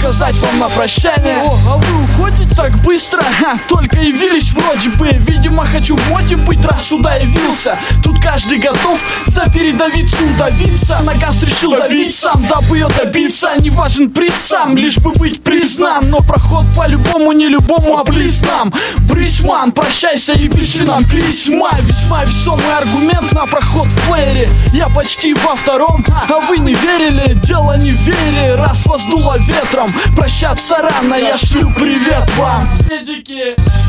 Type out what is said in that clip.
сказать вам на прощание. О, а вы уходите так быстро? Только явились вроде бы. Видимо, хочу в моде быть, раз сюда явился. Тут каждый готов за передовицу удавиться. На газ решил давить сам, дабы ее добиться. Не важен приз сам, лишь бы быть признан. Но проход по-любому, не любому, а близ нам. Брисман, прощайся и пиши нам письма. Весьма весомый аргумент на проход в плеере. Я почти во втором, а вы не верили. Дело не в вере, раз вас дуло ветром. Прощаться рано, я шлю привет вам. Медики.